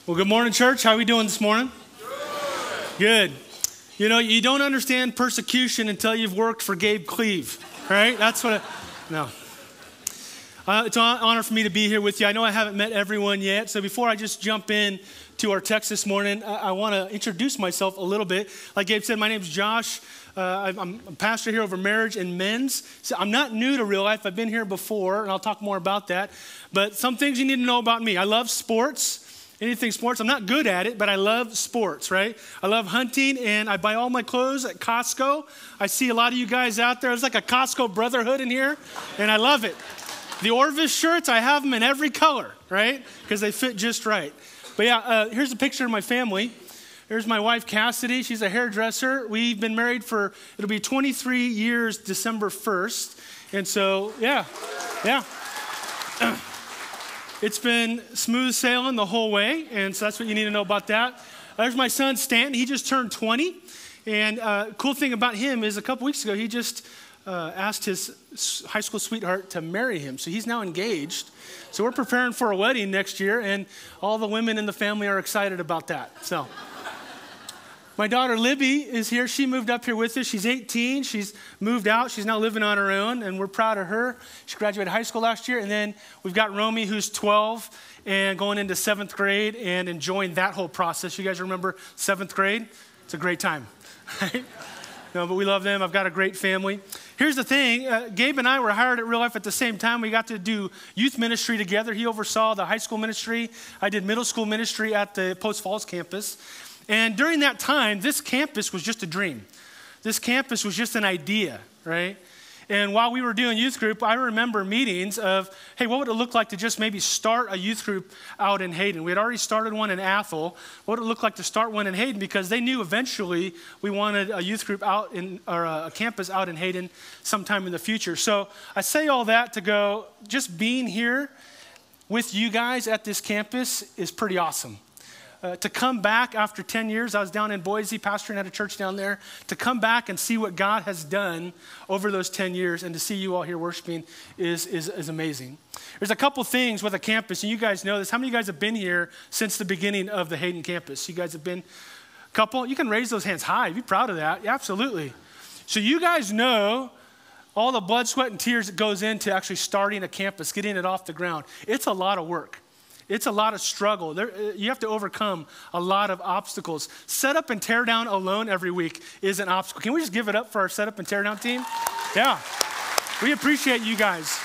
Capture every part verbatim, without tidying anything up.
Well, good morning, church. How are we doing this morning? Good. Good. You know, you don't understand persecution until you've worked for Gabe Cleve, right? That's what I, no. Uh, it's an honor for me to be here with you. I know I haven't met everyone yet, so before I just jump in to our text this morning, I, I want to introduce myself a little bit. Like Gabe said, my name's Josh. Uh, I'm a pastor here over marriage and men's. So I'm not new to Real Life. I've been here before, and I'll talk more about that. But some things you need to know about me. I love sports. Anything sports. I'm not good at it, but I love sports, right? I love hunting, and I buy all my clothes at Costco. I see a lot of you guys out there. It's like a Costco brotherhood in here, and I love it. The Orvis shirts, I have them in every color, right? Because they fit just right. But yeah, uh, here's a picture of my family. There's my wife, Cassidy. She's a hairdresser. We've been married for, it'll be twenty-three years December first. And so, yeah, yeah. It's been smooth sailing the whole way, and so that's what you need to know about that. There's my son, Stanton. He just turned twenty, and uh, cool thing about him is a couple weeks ago, he just uh, asked his high school sweetheart to marry him, so he's now engaged. So we're preparing for a wedding next year, and all the women in the family are excited about that, so... My daughter, Libby, is here. She moved up here with us. She's eighteen. She's moved out. She's now living on her own, and we're proud of her. She graduated high school last year, and then we've got Romy, who's twelve and going into seventh grade and enjoying that whole process. You guys remember seventh grade? It's a great time, right? No, but we love them. I've got a great family. Here's the thing. Uh, Gabe and I were hired at Real Life at the same time. We got to do youth ministry together. He oversaw the high school ministry. I did middle school ministry at the Post Falls campus. And during that time, this campus was just a dream. This campus was just an idea, right? And while we were doing youth group, I remember meetings of, hey, what would it look like to just maybe start a youth group out in Hayden? We had already started one in Athol. What would it look like to start one in Hayden? Because they knew eventually we wanted a youth group out in, or a campus out in Hayden sometime in the future. So I say all that to go, just being here with you guys at this campus is pretty awesome. Uh, to come back after ten years, I was down in Boise, pastoring at a church down there, to come back and see what God has done over those ten years and to see you all here worshiping is, is, is amazing. There's a couple things with a campus, and you guys know this. How many of you guys have been here since the beginning of the Hayden campus? You guys have been a couple? You can raise those hands high. Be proud of that. Yeah, absolutely. So you guys know all the blood, sweat, and tears that goes into actually starting a campus, getting it off the ground. It's a lot of work. It's a lot of struggle. There, you have to overcome a lot of obstacles. Set up and tear down alone every week is an obstacle. Can we just give it up for our set up and tear down team? Yeah. We appreciate you guys.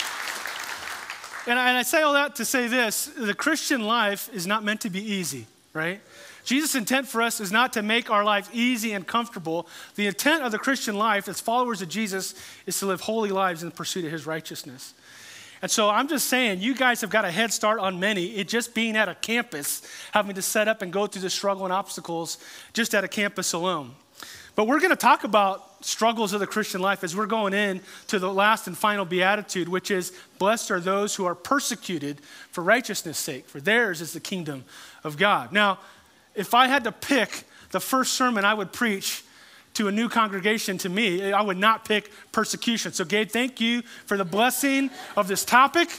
And I, and I say all that to say this. The Christian life is not meant to be easy, right? Jesus' intent for us is not to make our life easy and comfortable. The intent of the Christian life as followers of Jesus is to live holy lives in the pursuit of his righteousness. And so I'm just saying, you guys have got a head start on many. It just being at a campus, having to set up and go through the struggle and obstacles just at a campus alone. But we're going to talk about struggles of the Christian life as we're going in to the last and final beatitude, which is, blessed are those who are persecuted for righteousness' sake, for theirs is the kingdom of God. Now, if I had to pick the first sermon I would preach to a new congregation, to me, I would not pick persecution. So Gabe, thank you for the blessing of this topic.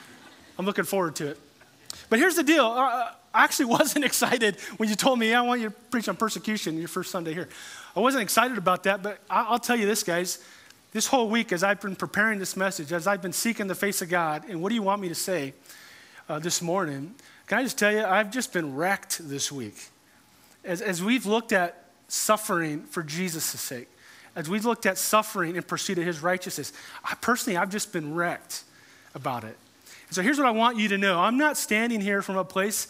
I'm looking forward to it. But here's the deal. I actually wasn't excited when you told me, yeah, I want you to preach on persecution your first Sunday here. I wasn't excited about that, but I'll tell you this, guys. This whole week, as I've been preparing this message, as I've been seeking the face of God, and what do you want me to say uh, this morning? Can I just tell you, I've just been wrecked this week. As, as we've looked at suffering for Jesus' sake, as we've looked at suffering in pursuit of his righteousness, I personally, I've just been wrecked about it. And so here's what I want you to know. I'm not standing here from a place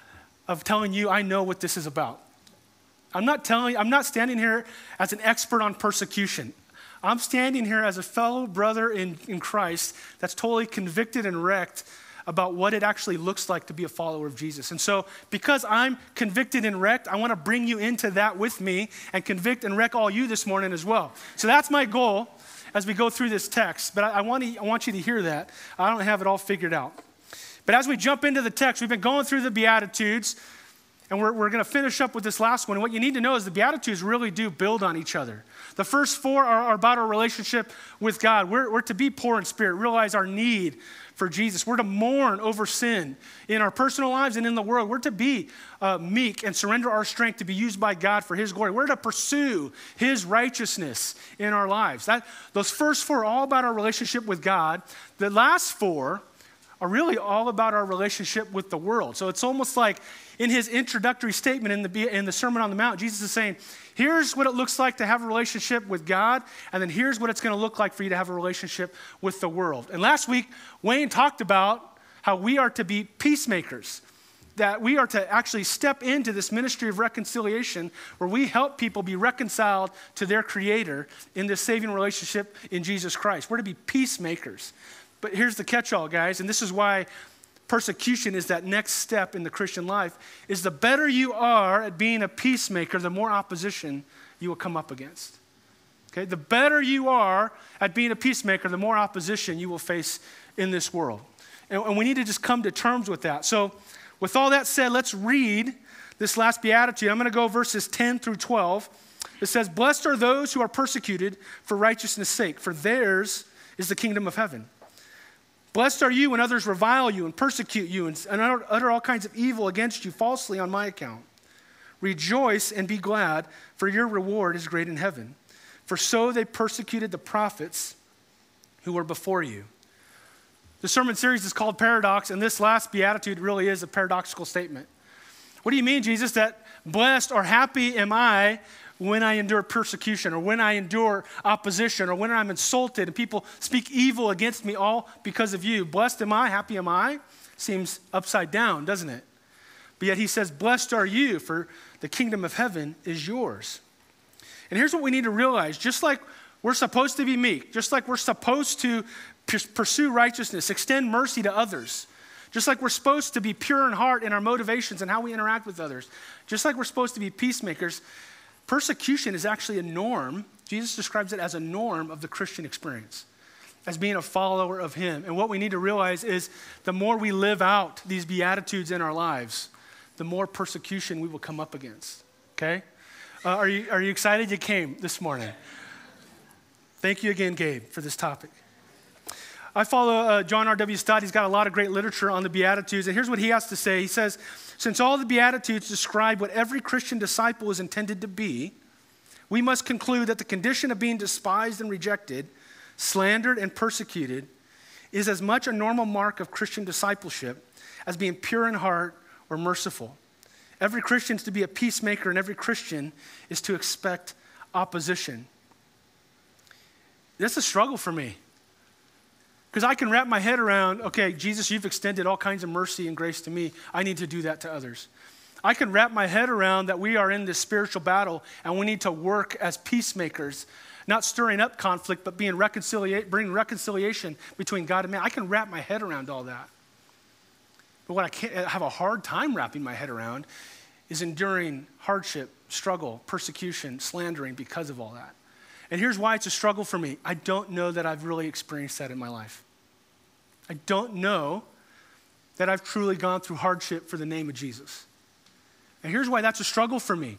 of telling you I know what this is about. I'm not telling, I'm not standing here as an expert on persecution. I'm standing here as a fellow brother in, in Christ that's totally convicted and wrecked about what it actually looks like to be a follower of Jesus. And so because I'm convicted and wrecked, I want to bring you into that with me and convict and wreck all you this morning as well. So that's my goal as we go through this text. But I, I, want to, I want you to hear that. I don't have it all figured out. But as we jump into the text, we've been going through the Beatitudes. And we're, we're going to finish up with this last one. And what you need to know is the Beatitudes really do build on each other. The first four are, are about our relationship with God. We're, we're to be poor in spirit, realize our need for Jesus. We're to mourn over sin in our personal lives and in the world. We're to be uh, meek and surrender our strength to be used by God for his glory. We're to pursue his righteousness in our lives. That, those first four are all about our relationship with God. The last four are really all about our relationship with the world. So it's almost like in his introductory statement in the, in the Sermon on the Mount, Jesus is saying, here's what it looks like to have a relationship with God, and then here's what it's going to look like for you to have a relationship with the world. And last week, Wayne talked about how we are to be peacemakers, that we are to actually step into this ministry of reconciliation where we help people be reconciled to their Creator in this saving relationship in Jesus Christ. We're to be peacemakers. But here's the catch-all, guys, and this is why persecution is that next step in the Christian life, is the better you are at being a peacemaker, the more opposition you will come up against. Okay? The better you are at being a peacemaker, the more opposition you will face in this world. And, and we need to just come to terms with that. So with all that said, let's read this last beatitude. I'm going to go verses ten through twelve. It says, "Blessed are those who are persecuted for righteousness' sake, for theirs is the kingdom of heaven. Blessed are you when others revile you and persecute you and utter all kinds of evil against you falsely on my account. Rejoice and be glad, for your reward is great in heaven. For so they persecuted the prophets who were before you." The sermon series is called Paradox, and this last beatitude really is a paradoxical statement. What do you mean, Jesus, that blessed or happy am I when I endure persecution, or when I endure opposition, or when I'm insulted and people speak evil against me all because of you? Blessed am I, happy am I? Seems upside down, doesn't it? But yet he says, blessed are you, for the kingdom of heaven is yours. And here's what we need to realize. Just like we're supposed to be meek, just like we're supposed to pursue righteousness, extend mercy to others, just like we're supposed to be pure in heart in our motivations and how we interact with others, just like we're supposed to be peacemakers, persecution is actually a norm. Jesus describes it as a norm of the Christian experience, as being a follower of him. And what we need to realize is the more we live out these beatitudes in our lives, the more persecution we will come up against, okay? Uh, are you, are you excited you came this morning? Thank you again, Gabe, for this topic. I follow uh, John R W Stott. He's got a lot of great literature on the Beatitudes. And here's what he has to say. He says, since all the Beatitudes describe what every Christian disciple is intended to be, we must conclude that the condition of being despised and rejected, slandered and persecuted, is as much a normal mark of Christian discipleship as being pure in heart or merciful. Every Christian is to be a peacemaker, and every Christian is to expect opposition. That's a struggle for me. Because I can wrap my head around, okay, Jesus, you've extended all kinds of mercy and grace to me. I need to do that to others. I can wrap my head around that we are in this spiritual battle and we need to work as peacemakers, not stirring up conflict, but being reconcilia- bringing reconciliation between God and man. I can wrap my head around all that. But what I can't I have a hard time wrapping my head around is enduring hardship, struggle, persecution, slandering because of all that. And here's why it's a struggle for me. I don't know that I've really experienced that in my life. I don't know that I've truly gone through hardship for the name of Jesus. And here's why that's a struggle for me.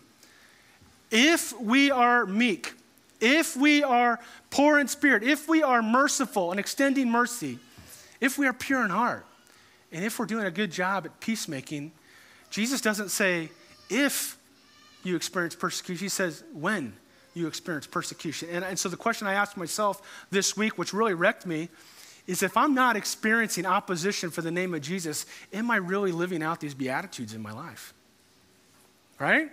If we are meek, if we are poor in spirit, if we are merciful and extending mercy, if we are pure in heart, and if we're doing a good job at peacemaking, Jesus doesn't say, if you experience persecution, he says, when you experience persecution. And, and so the question I asked myself this week, which really wrecked me, is if I'm not experiencing opposition for the name of Jesus, am I really living out these Beatitudes in my life? Right?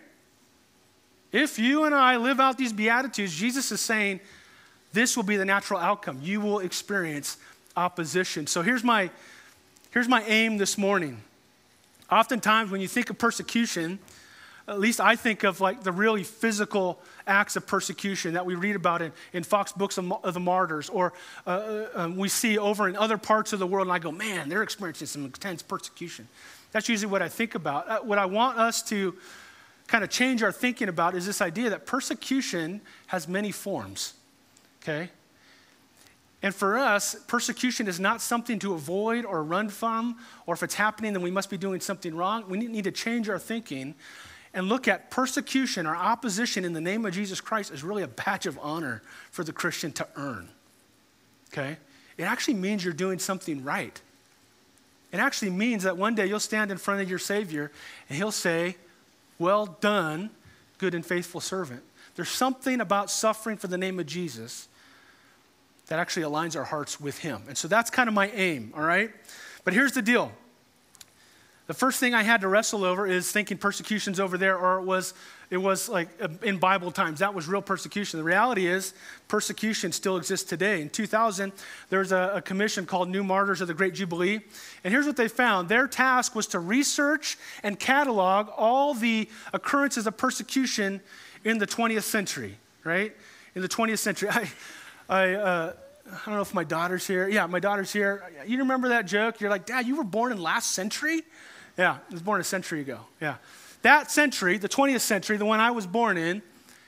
If you and I live out these Beatitudes, Jesus is saying this will be the natural outcome. You will experience opposition. So here's my, here's my aim this morning. Oftentimes when you think of persecution, at least I think of like the really physical acts of persecution that we read about in, in Fox Books of, of the Martyrs, or uh, um, we see over in other parts of the world, and I go, man, they're experiencing some intense persecution. That's usually what I think about. Uh, what I want us to kind of change our thinking about is this idea that persecution has many forms, okay? And for us, persecution is not something to avoid or run from, or if it's happening, then we must be doing something wrong. We need to change our thinking and look at persecution or opposition in the name of Jesus Christ as really a badge of honor for the Christian to earn, okay? It actually means you're doing something right. It actually means that one day you'll stand in front of your Savior and he'll say, well done, good and faithful servant. There's something about suffering for the name of Jesus that actually aligns our hearts with him. And so that's kind of my aim, all right? But here's the deal. The first thing I had to wrestle over is thinking persecution's over there, or it was, it was like in Bible times. That was real persecution. The reality is persecution still exists today. In two thousand, there was a, a commission called New Martyrs of the Great Jubilee. And here's what they found. Their task was to research and catalog all the occurrences of persecution in the twentieth century, right? In the twentieth century. I, I, uh, I don't know if my daughter's here. Yeah, my daughter's here. You remember that joke? You're like, Dad, you were born in last century? Yeah, I was born a century ago. Yeah. That century, the twentieth century, the one I was born in,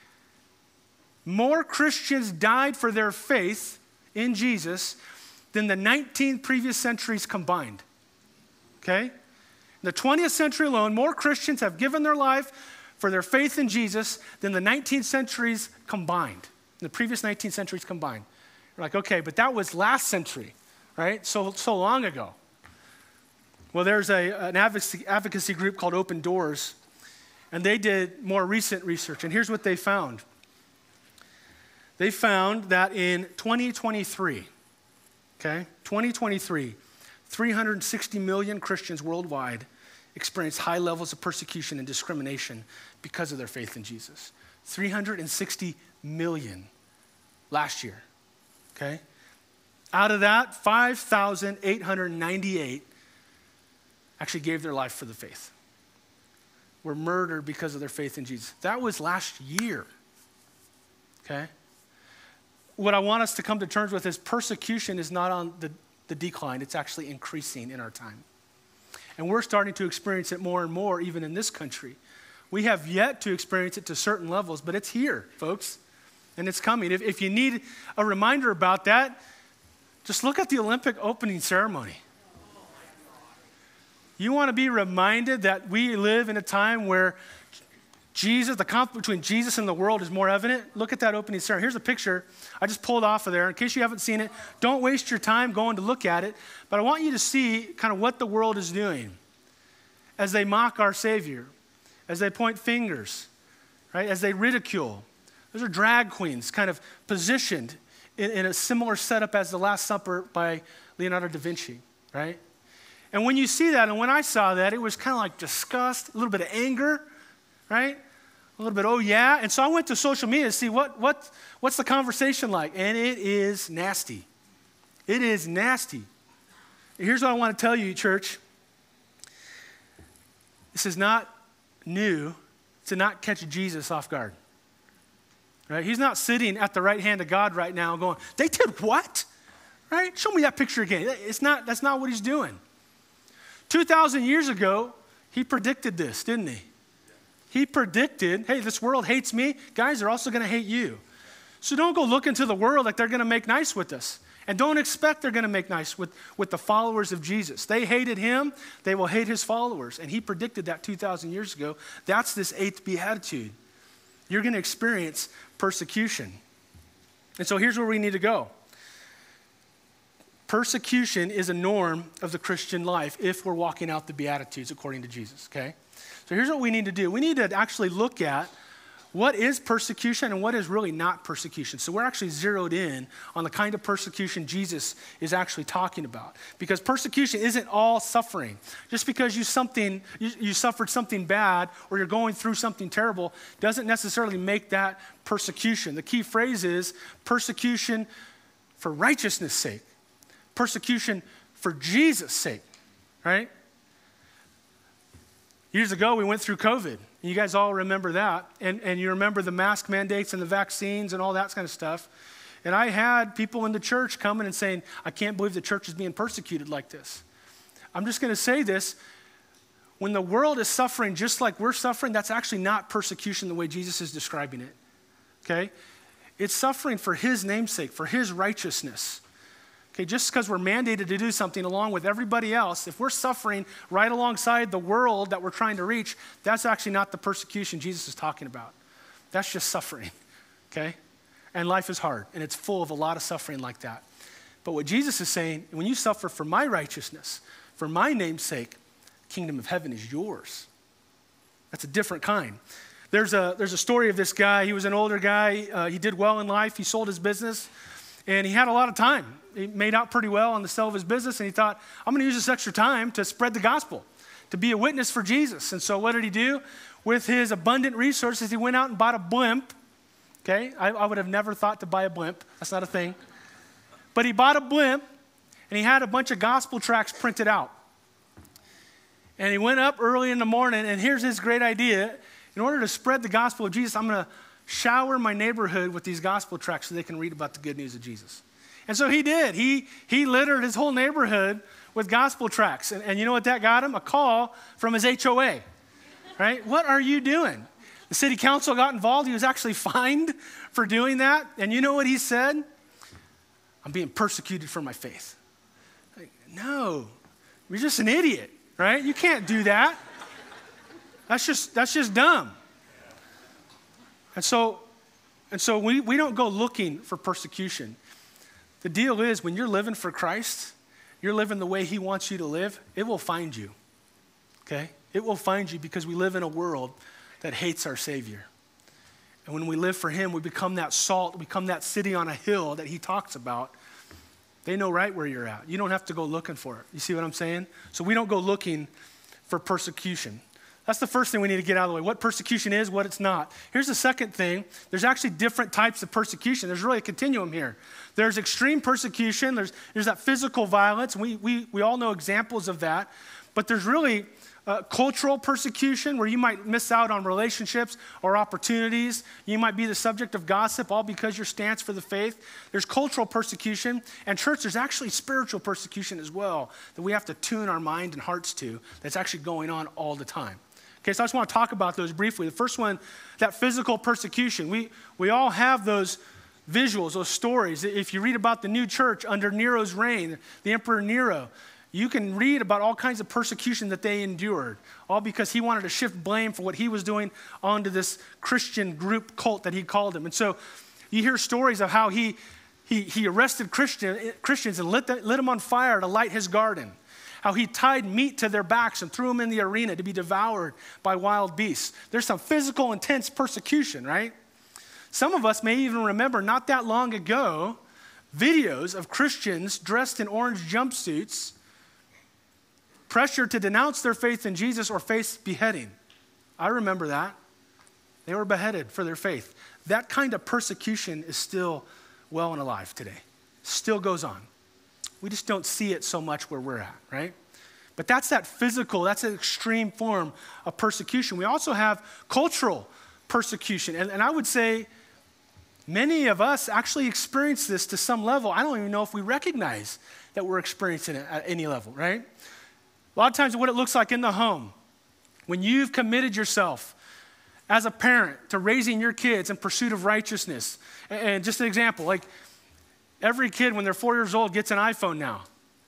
more Christians died for their faith in Jesus than the nineteen previous centuries combined. Okay? In the twentieth century alone, more Christians have given their life for their faith in Jesus than the nineteenth centuries combined, the previous nineteenth centuries combined. You're like, okay, but that was last century, right? So, so long ago. Well, there's a, an advocacy, advocacy group called Open Doors, and they did more recent research, and here's what they found. They found that in twenty twenty-three, okay, twenty twenty-three, three hundred sixty million Christians worldwide experienced high levels of persecution and discrimination because of their faith in Jesus. three hundred sixty million last year, okay? Out of that, five thousand eight hundred ninety-eight actually gave their life for the faith, were murdered because of their faith in Jesus. That was last year, okay? What I want us to come to terms with is persecution is not on the, the decline, it's actually increasing in our time. And we're starting to experience it more and more, even in this country. We have yet to experience it to certain levels, but it's here, folks, and it's coming. If, if you need a reminder about that, just look at the Olympic opening ceremony. You want to be reminded that we live in a time where Jesus, the conflict between Jesus and the world is more evident. Look at that opening ceremony. Here's a picture I just pulled off of there. In case you haven't seen it, don't waste your time going to look at it. But I want you to see kind of what the world is doing as they mock our Savior, as they point fingers, right? As they ridicule. Those are drag queens kind of positioned in, in a similar setup as The Last Supper by Leonardo da Vinci, right? And when you see that, and when I saw that, it was kind of like disgust, a little bit of anger, right? A little bit, oh yeah. And so I went to social media to see what, what, what's the conversation like. And it is nasty. It is nasty. Here's what I want to tell you, church. This is not new to not catch Jesus off guard. Right? He's not sitting at the right hand of God right now going, they did what? Right? Show me that picture again. It's not, that's not what he's doing. two thousand years ago, he predicted this, didn't he? He predicted, hey, this world hates me. Guys, they're also going to hate you. So don't go look into the world like they're going to make nice with us. And don't expect they're going to make nice with, with the followers of Jesus. They hated him. They will hate his followers. And he predicted that two thousand years ago. That's this eighth beatitude. You're going to experience persecution. And so here's where we need to go. Persecution is a norm of the Christian life if we're walking out the Beatitudes according to Jesus, okay? So here's what we need to do. We need to actually look at what is persecution and what is really not persecution. So we're actually zeroed in on the kind of persecution Jesus is actually talking about. Because persecution isn't all suffering. Just because you something you, you suffered something bad or you're going through something terrible doesn't necessarily make that persecution. The key phrase is persecution for righteousness' sake. Persecution for Jesus' sake, right? Years ago, we went through COVID. You guys all remember that. And, and you remember the mask mandates and the vaccines and all that kind of stuff. And I had people in the church coming and saying, I can't believe the church is being persecuted like this. I'm just going to say this. When the world is suffering just like we're suffering, that's actually not persecution the way Jesus is describing it, okay? It's suffering for his namesake, for his righteousness. Okay, just because we're mandated to do something along with everybody else, if we're suffering right alongside the world that we're trying to reach, that's actually not the persecution Jesus is talking about. That's just suffering, okay? And life is hard, and it's full of a lot of suffering like that. But what Jesus is saying, when you suffer for my righteousness, for my name's sake, kingdom of heaven is yours. That's a different kind. There's a, there's a story of this guy. He was an older guy. Uh, he did well in life. He sold his business, and he had a lot of time. He made out pretty well on the sale of his business, and he thought, I'm going to use this extra time to spread the gospel, to be a witness for Jesus. And so what did he do? With his abundant resources, he went out and bought a blimp. Okay, I, I would have never thought to buy a blimp. That's not a thing. But he bought a blimp, and he had a bunch of gospel tracts printed out. And he went up early in the morning, and here's his great idea. In order to spread the gospel of Jesus, I'm going to shower my neighborhood with these gospel tracts so they can read about the good news of Jesus. And so he did. He, he littered his whole neighborhood with gospel tracts. And, and you know what that got him? A call from his H O A, right? What are you doing? The city council got involved. He was actually fined for doing that. And you know what he said? I'm being persecuted for my faith. Like, no, you're just an idiot, right? You can't do that. That's just, that's just dumb. And so, and so we, we don't go looking for persecution. The deal is when you're living for Christ, you're living the way he wants you to live, it will find you, okay? It will find you because we live in a world that hates our Savior. And when we live for him, we become that salt, we become that city on a hill that he talks about. They know right where you're at. You don't have to go looking for it. You see what I'm saying? So we don't go looking for persecution. That's the first thing we need to get out of the way. What persecution is, what it's not. Here's the second thing. There's actually different types of persecution. There's really a continuum here. There's extreme persecution. There's, there's that physical violence. We, we, we all know examples of that. But there's really uh, cultural persecution where you might miss out on relationships or opportunities. You might be the subject of gossip all because your stance for the faith. There's cultural persecution. And church, there's actually spiritual persecution as well that we have to tune our mind and hearts to that's actually going on all the time. Okay, so I just want to talk about those briefly. The first one, that physical persecution. We, we all have those visuals, those stories. If you read about the new church under Nero's reign, the Emperor Nero, you can read about all kinds of persecution that they endured, all because he wanted to shift blame for what he was doing onto this Christian group cult that he called them. And so you hear stories of how he, he, he arrested Christian, Christians and lit, the, lit them on fire to light his garden. How he tied meat to their backs and threw them in the arena to be devoured by wild beasts. There's some physical, intense persecution, right? Some of us may even remember not that long ago videos of Christians dressed in orange jumpsuits, pressured to denounce their faith in Jesus or face beheading. I remember that. They were beheaded for their faith. That kind of persecution is still well and alive today. Still goes on. We just don't see it so much where we're at, right? But that's that physical, that's an extreme form of persecution. We also have cultural persecution. And, and I would say many of us actually experience this to some level. I don't even know if we recognize that we're experiencing it at any level, right? A lot of times what it looks like in the home, when you've committed yourself as a parent to raising your kids in pursuit of righteousness. And, and just an example, like, every kid, when they're four years old, gets an iPhone now,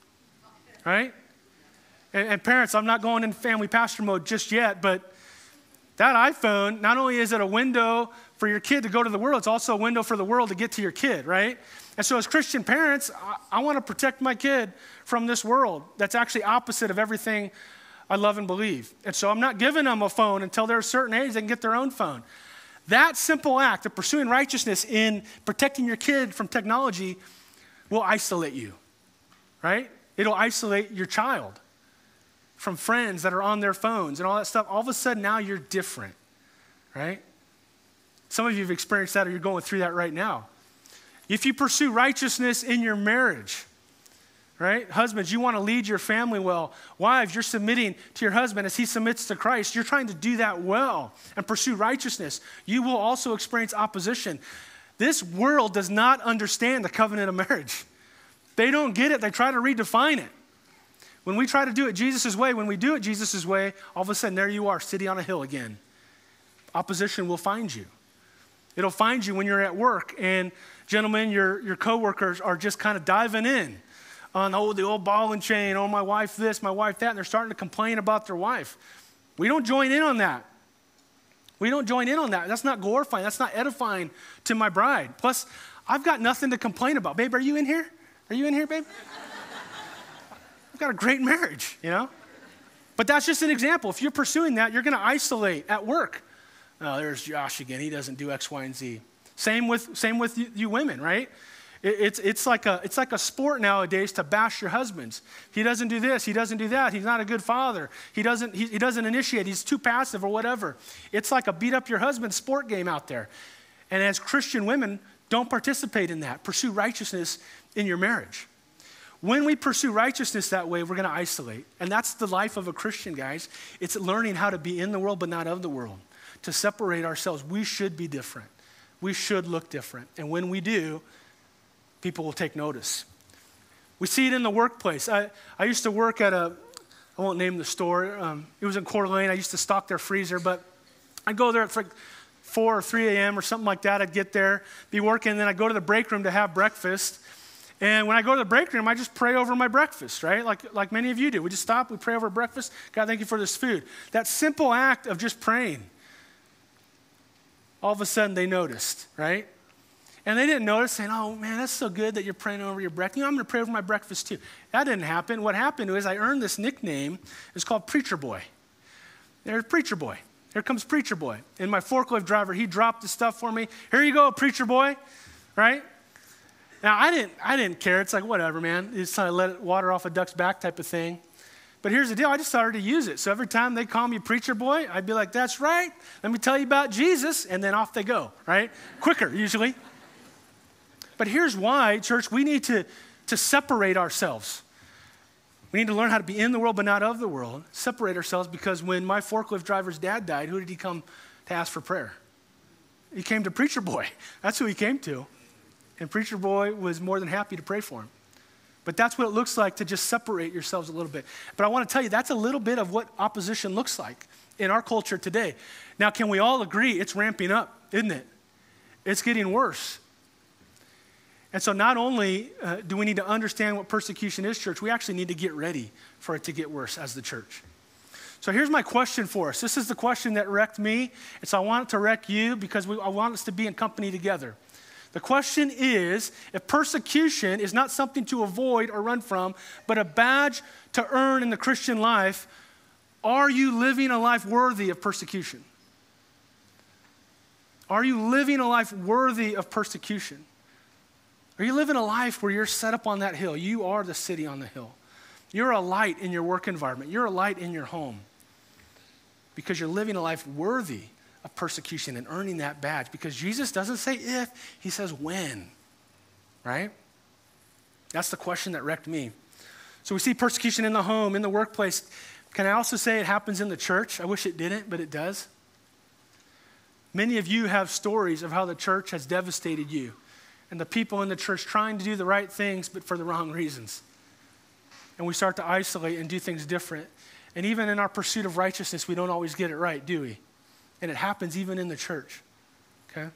right? And, and parents, I'm not going in family pastor mode just yet, but that iPhone, not only is it a window for your kid to go to the world, it's also a window for the world to get to your kid, right? And so as Christian parents, I, I want to protect my kid from this world that's actually opposite of everything I love and believe. And so I'm not giving them a phone until they're a certain age, they can get their own phone. That simple act of pursuing righteousness in protecting your kid from technology will isolate you, right? It'll isolate your child from friends that are on their phones and all that stuff. All of a sudden, now you're different, right? Some of you have experienced that or you're going through that right now. If you pursue righteousness in your marriage, right? Husbands, you want to lead your family well. Wives, you're submitting to your husband as he submits to Christ. You're trying to do that well and pursue righteousness. You will also experience opposition. This world does not understand the covenant of marriage. They don't get it. They try to redefine it. When we try to do it Jesus' way, when we do it Jesus' way, all of a sudden there you are, sitting on a hill again. Opposition will find you. It'll find you when you're at work and, gentlemen, your, your coworkers are just kind of diving in on, oh, the old ball and chain, oh, my wife this, my wife that, and they're starting to complain about their wife. We don't join in on that. We don't join in on that. That's not glorifying. That's not edifying to my bride. Plus, I've got nothing to complain about. Babe, are you in here? Are you in here, babe? I've got a great marriage, you know? But that's just an example. If you're pursuing that, you're going to isolate at work. Oh, there's Josh again. He doesn't do X, Y, and Z. Same with same with you, you women, right? It, it's it's like a it's like a sport nowadays to bash your husbands. He doesn't do this. He doesn't do that. He's not a good father. He doesn't he, he doesn't initiate. He's too passive or whatever. It's like a beat up your husband sport game out there. And as Christian women, don't participate in that. Pursue righteousness in your marriage. When we pursue righteousness that way, we're going to isolate. And that's the life of a Christian, guys. It's learning how to be in the world but not of the world. To separate ourselves, we should be different. We should look different. And when we do, people will take notice. We see it in the workplace. I, I used to work at a, I won't name the store. Um, it was in Coeur d'Alene. I used to stock their freezer, but I'd go there at like four or three a.m. or something like that. I'd get there, be working, and then I'd go to the break room to have breakfast. And when I go to the break room, I just pray over my breakfast, right? Like, like many of you do. We just stop, we pray over breakfast. God, thank you for this food. That simple act of just praying, all of a sudden they noticed, right? And they didn't notice, saying, oh, man, that's so good that you're praying over your breakfast. You know, I'm going to pray over my breakfast too. That didn't happen. What happened was I earned this nickname. It's called Preacher Boy. There's Preacher Boy. Here comes Preacher Boy. And my forklift driver, he dropped the stuff for me. Here you go, Preacher Boy, right? Now, I didn't I didn't care. It's like, whatever, man. It's kind of let water off a duck's back type of thing. But here's the deal. I just started to use it. So every time they call me Preacher Boy, I'd be like, that's right. Let me tell you about Jesus. And then off they go, right? Quicker, usually. But here's why, church, we need to, to separate ourselves. We need to learn how to be in the world but not of the world. Separate ourselves, because when my forklift driver's dad died, who did he come to ask for prayer? He came to Preacher Boy. That's who he came to. And Preacher Boy was more than happy to pray for him. But that's what it looks like to just separate yourselves a little bit. But I want to tell you, that's a little bit of what opposition looks like in our culture today. Now, can we all agree it's ramping up, isn't it? It's getting worse. And so not only uh, do we need to understand what persecution is, church, we actually need to get ready for it to get worse as the church. So here's my question for us. This is the question that wrecked me, and so I want it to wreck you because we, I want us to be in company together. The question is, if persecution is not something to avoid or run from, but a badge to earn in the Christian life, are you living a life worthy of persecution? Are you living a life worthy of persecution? Are you living a life where you're set up on that hill? You are the city on the hill. You're a light in your work environment. You're a light in your home because you're living a life worthy of persecution and earning that badge, because Jesus doesn't say if, he says when, right? That's the question that wrecked me. So we see persecution in the home, in the workplace. Can I also say it happens in the church? I wish it didn't, but it does. Many of you have stories of how the church has devastated you and the people in the church trying to do the right things, but for the wrong reasons. And we start to isolate and do things different. And even in our pursuit of righteousness, we don't always get it right, do we? And it happens even in the church, okay?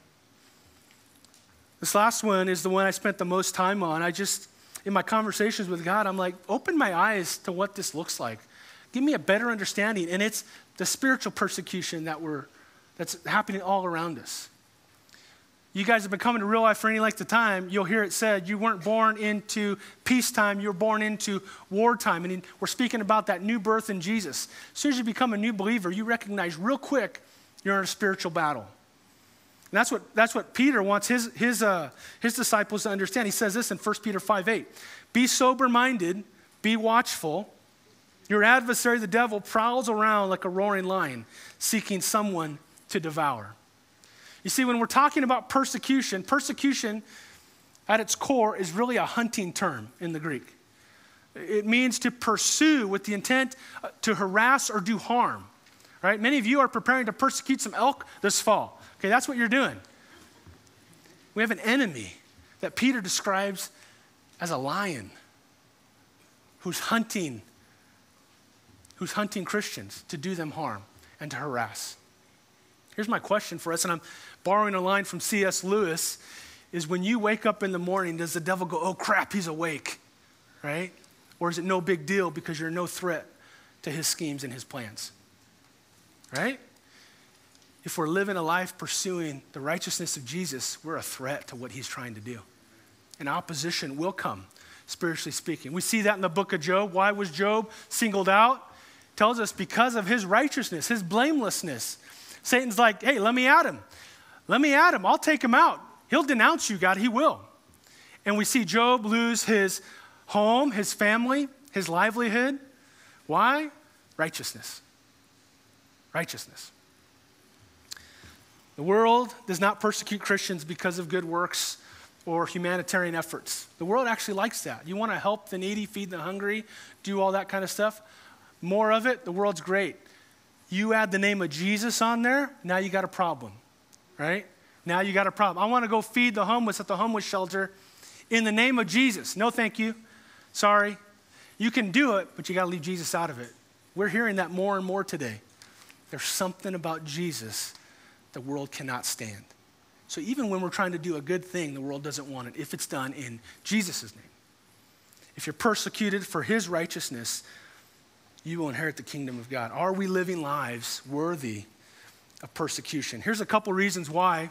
This last one is the one I spent the most time on. I just, in my conversations with God, I'm like, open my eyes to what this looks like. Give me a better understanding. And it's the spiritual persecution that we're, that's happening all around us. You guys have been coming to Real Life for any length of time, you'll hear it said, you weren't born into peacetime, you were born into wartime. And we're speaking about that new birth in Jesus. As soon as you become a new believer, you recognize real quick you're in a spiritual battle. And that's what, that's what Peter wants his, his, uh, his disciples to understand. He says this in First Peter five eight. Be sober-minded, be watchful. Your adversary, the devil, prowls around like a roaring lion, seeking someone to devour. You see, when we're talking about persecution, persecution at its core is really a hunting term in the Greek. It means to pursue with the intent to harass or do harm, right? Many of you are preparing to persecute some elk this fall. Okay, that's what you're doing. We have an enemy that Peter describes as a lion who's hunting, who's hunting Christians to do them harm and to harass. Here's my question for us, and I'm borrowing a line from C S Lewis, is when you wake up in the morning, does the devil go, oh crap, he's awake, right? Or is it no big deal because you're no threat to his schemes and his plans, right? If we're living a life pursuing the righteousness of Jesus, we're a threat to what he's trying to do. And opposition will come, spiritually speaking. We see that in the book of Job. Why was Job singled out? It tells us because of his righteousness, his blamelessness. Satan's like, hey, let me at him. Let me at him. I'll take him out. He'll denounce you, God. He will. And we see Job lose his home, his family, his livelihood. Why? Righteousness. Righteousness. The world does not persecute Christians because of good works or humanitarian efforts. The world actually likes that. You want to help the needy, feed the hungry, do all that kind of stuff. More of it, the world's great. You add the name of Jesus on there, now you got a problem, right? Now you got a problem. I want to go feed the homeless at the homeless shelter in the name of Jesus. No, thank you. Sorry. You can do it, but you got to leave Jesus out of it. We're hearing that more and more today. There's something about Jesus the world cannot stand. So even when we're trying to do a good thing, the world doesn't want it if it's done in Jesus' name. If you're persecuted for his righteousness, you will inherit the kingdom of God. Are we living lives worthy of persecution? Here's a couple reasons why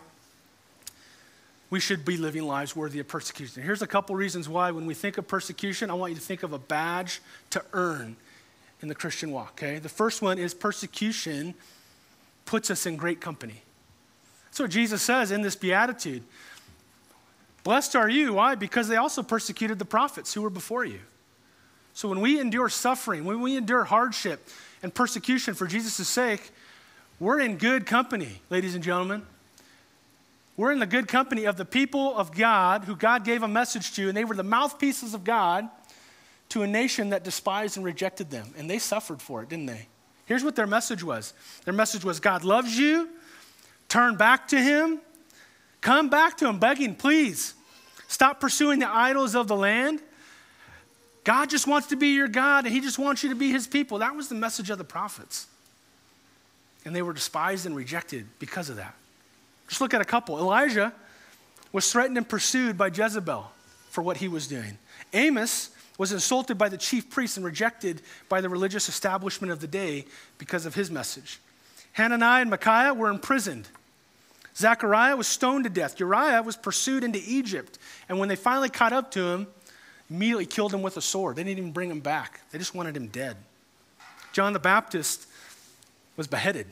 we should be living lives worthy of persecution. Here's a couple reasons why when we think of persecution, I want you to think of a badge to earn in the Christian walk, okay? The first one is persecution puts us in great company. That's what Jesus says in this beatitude. Blessed are you. Why? Because they also persecuted the prophets who were before you. So when we endure suffering, when we endure hardship and persecution for Jesus' sake, we're in good company, ladies and gentlemen. We're in the good company of the people of God who God gave a message to, and they were the mouthpieces of God to a nation that despised and rejected them. And they suffered for it, didn't they? Here's what their message was. Their message was, God loves you. Turn back to him. Come back to him, begging, please. Stop pursuing the idols of the land. God just wants to be your God, and he just wants you to be his people. That was the message of the prophets. And they were despised and rejected because of that. Just look at a couple. Elijah was threatened and pursued by Jezebel for what he was doing. Amos was insulted by the chief priests and rejected by the religious establishment of the day because of his message. Hananiah and Micaiah were imprisoned. Zechariah was stoned to death. Uriah was pursued into Egypt. And when they finally caught up to him, immediately killed him with a sword. They didn't even bring him back. They just wanted him dead. John the Baptist was beheaded.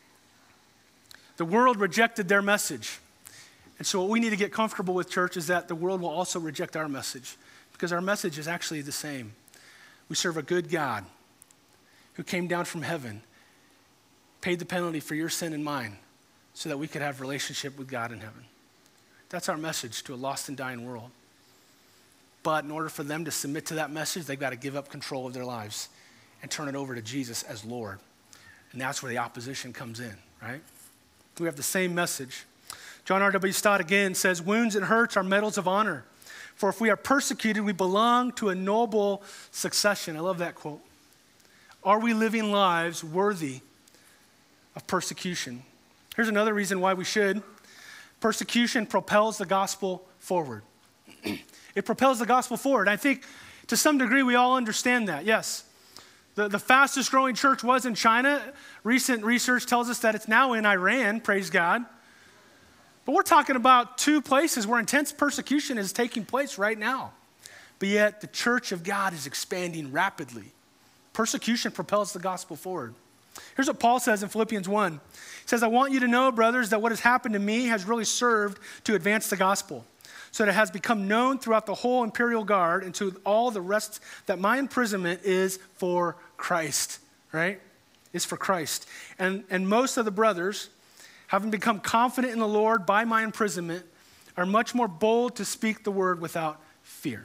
The world rejected their message. And so what we need to get comfortable with, church, is that the world will also reject our message because our message is actually the same. We serve a good God who came down from heaven, paid the penalty for your sin and mine so that we could have relationship with God in heaven. That's our message to a lost and dying world. But in order for them to submit to that message, they've got to give up control of their lives and turn it over to Jesus as Lord. And that's where the opposition comes in, right? We have the same message. John R W Stott again says, wounds and hurts are medals of honor. For if we are persecuted, we belong to a noble succession. I love that quote. Are we living lives worthy of persecution? Here's another reason why we should. Persecution propels the gospel forward. It propels the gospel forward. I think to some degree we all understand that, yes. The, the fastest growing church was in China. Recent research tells us that it's now in Iran, praise God. But we're talking about two places where intense persecution is taking place right now. But yet the church of God is expanding rapidly. Persecution propels the gospel forward. Here's what Paul says in Philippians one. He says, I want you to know, brothers, that what has happened to me has really served to advance the gospel, so that it has become known throughout the whole imperial guard and to all the rest that my imprisonment is for Christ, right? It's for Christ. And, and most of the brothers, having become confident in the Lord by my imprisonment, are much more bold to speak the word without fear.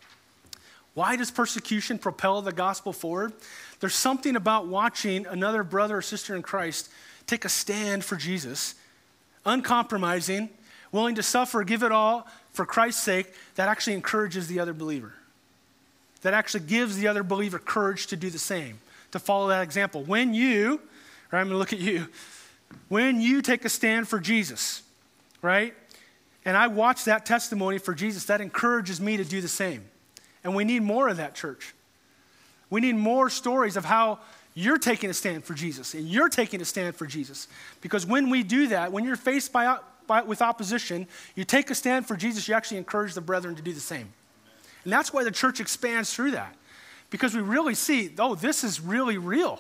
Why does persecution propel the gospel forward? There's something about watching another brother or sister in Christ take a stand for Jesus, uncompromising, willing to suffer, give it all for Christ's sake, that actually encourages the other believer. That actually gives the other believer courage to do the same, to follow that example. When you, right, I'm going to look at you, when you take a stand for Jesus, right, and I watch that testimony for Jesus, that encourages me to do the same. And we need more of that, church. We need more stories of how you're taking a stand for Jesus and you're taking a stand for Jesus. Because when we do that, when you're faced by, by, with opposition, you take a stand for Jesus, you actually encourage the brethren to do the same. And that's why the church expands through that. Because we really see, oh, this is really real.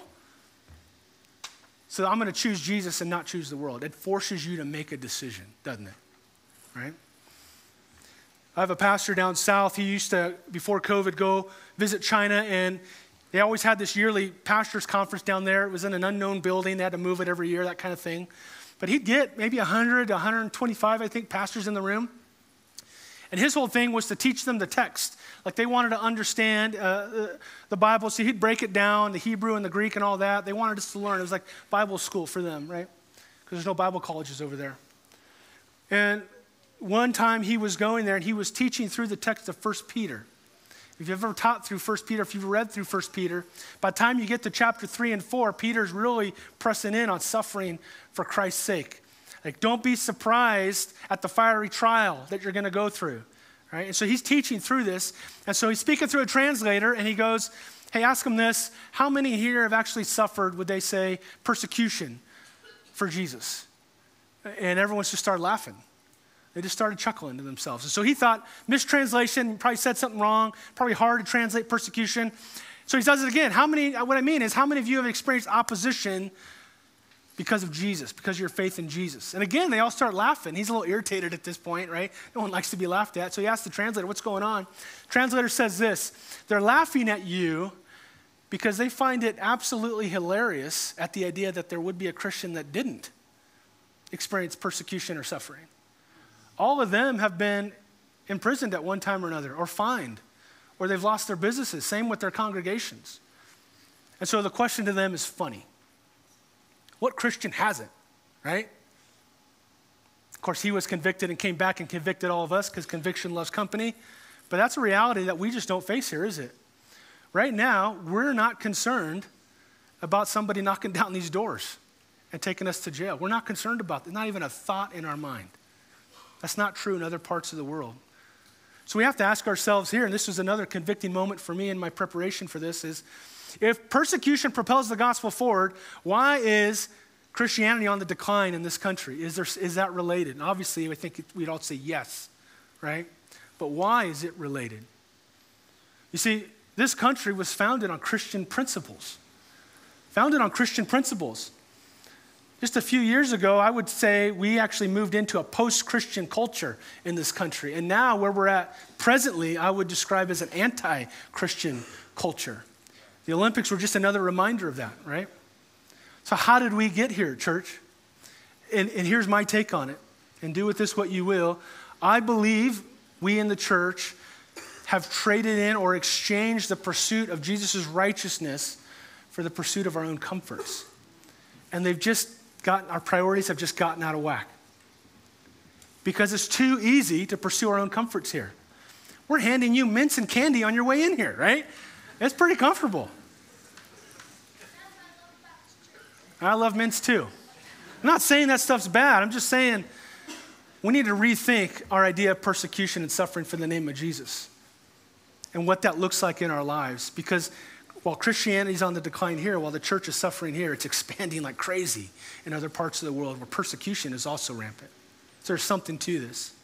So I'm going to choose Jesus and not choose the world. It forces you to make a decision, doesn't it? Right? I have a pastor down south. He used to, before COVID, go visit China, and they always had this yearly pastors conference down there. It was in an unknown building. They had to move it every year, that kind of thing. But he'd get maybe one hundred to one hundred twenty-five, I think, pastors in the room. And his whole thing was to teach them the text. Like they wanted to understand uh, the Bible. So he'd break it down, the Hebrew and the Greek and all that. They wanted us to learn. It was like Bible school for them, right? Because there's no Bible colleges over there. And one time he was going there and he was teaching through the text of First Peter. If you've ever taught through First Peter, if you've read through First Peter, by the time you get to chapter three and four, Peter's really pressing in on suffering for Christ's sake. Like, don't be surprised at the fiery trial that you're going to go through, right? And so he's teaching through this. And so he's speaking through a translator, and he goes, hey, ask him this. How many here have actually suffered, would they say, persecution for Jesus? And everyone just started laughing. They just started chuckling to themselves. And so he thought, mistranslation, probably said something wrong, probably hard to translate persecution. So he does it again. How many, what I mean is, how many of you have experienced opposition because of Jesus, because of your faith in Jesus? And again, they all start laughing. He's a little irritated at this point, right? No one likes to be laughed at. So he asks the translator, what's going on? Translator says this, they're laughing at you because they find it absolutely hilarious at the idea that there would be a Christian that didn't experience persecution or suffering. All of them have been imprisoned at one time or another, or fined, or they've lost their businesses. Same with their congregations. And so the question to them is funny. What Christian hasn't, right? Of course, he was convicted and came back and convicted all of us because conviction loves company. But that's a reality that we just don't face here, is it? Right now, we're not concerned about somebody knocking down these doors and taking us to jail. We're not concerned about that. Not even a thought in our mind. That's not true in other parts of the world. So we have to ask ourselves here, and this was another convicting moment for me in my preparation for this, is if persecution propels the gospel forward, why is Christianity on the decline in this country? Is there, is that related? And obviously, I think we'd all say yes, right? But why is it related? You see, this country was founded on Christian principles. Founded on Christian principles. Just a few years ago, I would say we actually moved into a post-Christian culture in this country. And now where we're at presently, I would describe as an anti-Christian culture. The Olympics were just another reminder of that, right? So how did we get here, church? And, and here's my take on it. And do with this what you will. I believe we in the church have traded in or exchanged the pursuit of Jesus' righteousness for the pursuit of our own comforts. And they've just gotten, our priorities have just gotten out of whack. Because it's too easy to pursue our own comforts here. We're handing you mints and candy on your way in here, right? It's pretty comfortable. I love mints too. I'm not saying that stuff's bad. I'm just saying we need to rethink our idea of persecution and suffering for the name of Jesus and what that looks like in our lives. Because while Christianity is on the decline here, while the church is suffering here, it's expanding like crazy in other parts of the world where persecution is also rampant. So there's something to this.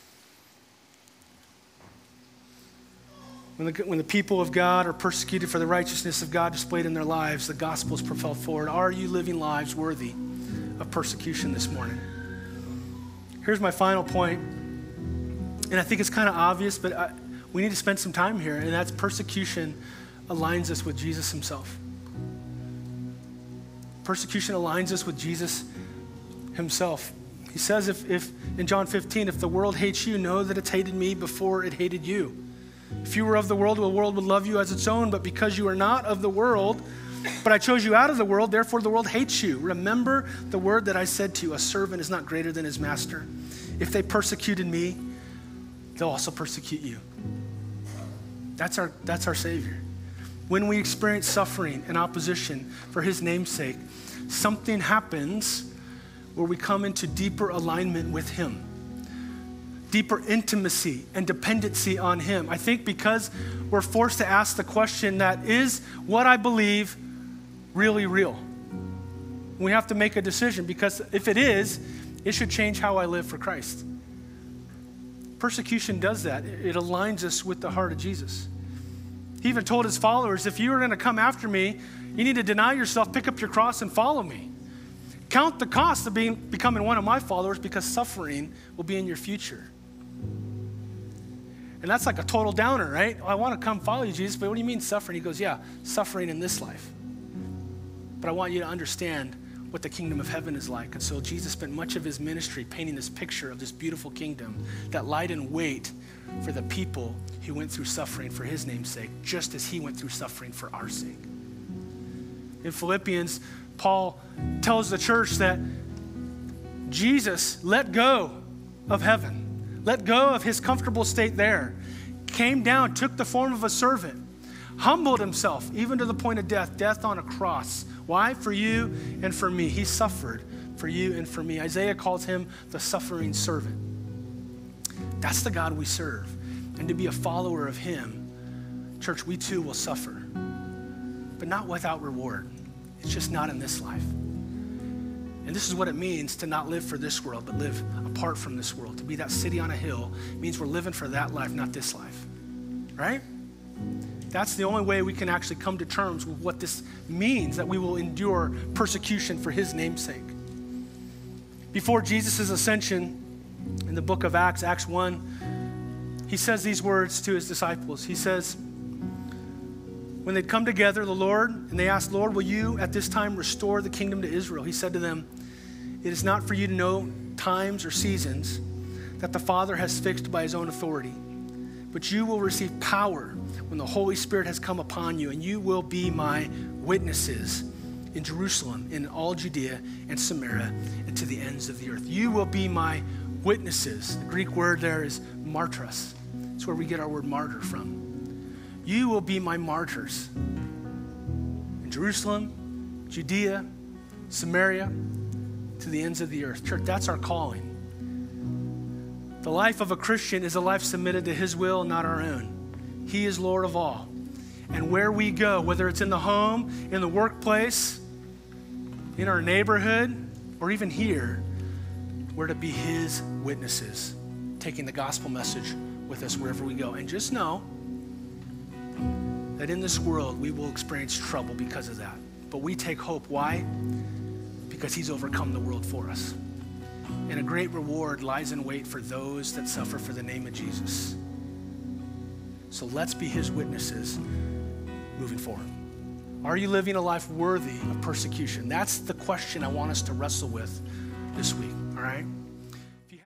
When the, when the people of God are persecuted for the righteousness of God displayed in their lives, the gospel is propelled forward. Are you living lives worthy of persecution this morning? Here's my final point, and I think it's kind of obvious, but I, we need to spend some time here, and that's persecution aligns us with Jesus himself. Persecution aligns us with Jesus himself. He says if, if in John fifteen, if the world hates you, know that it's hated me before it hated you. If you were of the world, the world would love you as its own, but because you are not of the world, but I chose you out of the world, therefore the world hates you. Remember the word that I said to you, a servant is not greater than his master. If they persecuted me, they'll also persecute you. That's our, that's our Savior. When we experience suffering and opposition for his name's sake, something happens where we come into deeper alignment with him. deeper intimacy and dependency on him. I think because we're forced to ask the question that, is what I believe really real? We have to make a decision, because if it is, it should change how I live for Christ. Persecution does that. It aligns us with the heart of Jesus. He even told his followers, if you are going to come after me, you need to deny yourself, pick up your cross, and follow me. Count the cost of being becoming one of my followers, because suffering will be in your future. And that's like a total downer, right? Oh, I want to come follow you, Jesus, but what do you mean suffering? He goes, yeah, suffering in this life. But I want you to understand what the kingdom of heaven is like. And so Jesus spent much of his ministry painting this picture of this beautiful kingdom that lied in wait for the people who went through suffering for his name's sake, just as he went through suffering for our sake. In Philippians, Paul tells the church that Jesus let go of heaven, let go of his comfortable state there, came down, took the form of a servant, humbled himself even to the point of death, death on a cross. Why? For you and for me. He suffered for you and for me. Isaiah calls him the suffering servant. That's the God we serve. And to be a follower of him, church, we too will suffer, but not without reward. It's just not in this life. And this is what it means to not live for this world, but live apart from this world. To be that city on a hill means we're living for that life, not this life. Right? That's the only way we can actually come to terms with what this means, that we will endure persecution for his name's sake. Before Jesus' ascension, in the book of Acts, Acts one, he says these words to his disciples. He says, when they'd come together, the Lord, and they asked, Lord, will you at this time restore the kingdom to Israel? He said to them, it is not for you to know times or seasons that the Father has fixed by his own authority, but you will receive power when the Holy Spirit has come upon you, and you will be my witnesses in Jerusalem, in all Judea and Samaria, and to the ends of the earth. You will be my witnesses. The Greek word there is martyros. It's where we get our word martyr from. You will be my martyrs in Jerusalem, Judea, Samaria, to the ends of the earth. Church, that's our calling. The life of a Christian is a life submitted to his will, not our own. He is Lord of all. And where we go, whether it's in the home, in the workplace, in our neighborhood, or even here, we're to be his witnesses, taking the gospel message with us wherever we go. And just know that in this world, we will experience trouble because of that. But we take hope. Why? Because he's overcome the world for us. And a great reward lies in wait for those that suffer for the name of Jesus. So let's be his witnesses moving forward. Are you living a life worthy of persecution? That's the question I want us to wrestle with this week, all right?